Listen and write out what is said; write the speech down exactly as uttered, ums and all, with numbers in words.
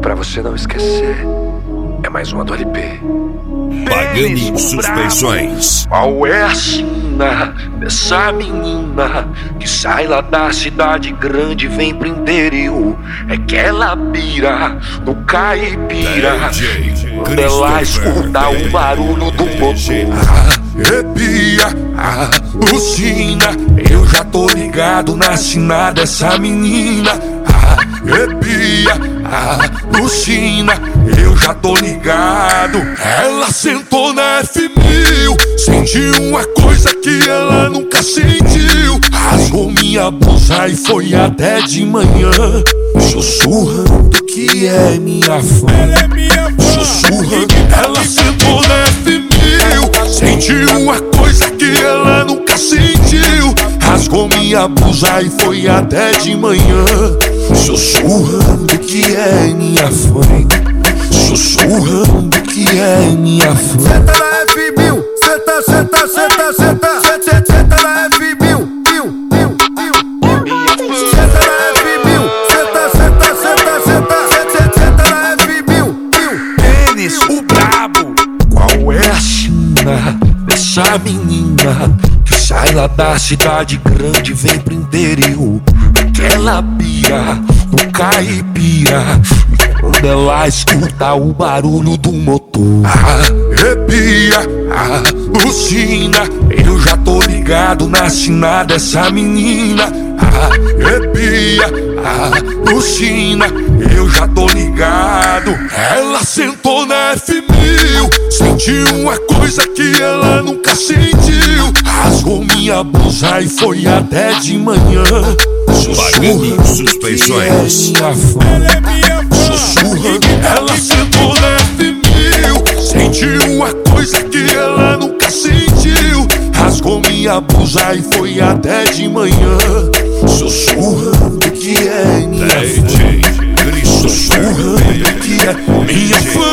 Pra você não esquecer, é mais uma do L P. Pagani Suspensões. Qual é a sina dessa menina que sai lá da cidade grande e vem pro interior? É que ela pira no caipira, quando ela escuta o barulho do motor. Arrepia, alucina, eu já tô ligado na sina dessa menina. Arrepia, alucina, eu já tô ligado. Ela sentou na F mil, sentiu uma coisa que ela nunca sentiu. Rasgou minha blusa e foi até de manhã, sussurrando que é minha fã. Sussurrando, ela sentou na F mil, sentiu uma coisa que ela nunca sentiu. Rasgou minha blusa e foi até de manhã, sussurrando que é minha fã. Sussurrando que é minha fã. Senta na F mil, senta, senta, senta, senta, senta, senta na F mil, mil, mil, mil. Senta na F mil, senta, senta, senta, senta, senta, senta na F mil, mil. Tênis, o brabo. Qual é a sina dessa menina que sai lá da cidade grande e vem pro interior? Aquela pira no caipira, quando ela escuta o barulho do motor. Arrepia, alucina, eu já tô ligado na sina dessa menina. Arrepia, alucina, eu já tô ligado. Ela sentou na F mil, sentiu uma coisa que ela nunca sentiu. Rasgou minha blusa e foi até de manhã, Pagani Suspensões. Ela é minha fã. Sussurrando, ela sentou na F mil, sentiu uma coisa que ela nunca sentiu. Rasgou minha blusa e foi até de manhã, sussurrando que é minha fã. Sussurrando que é minha fã.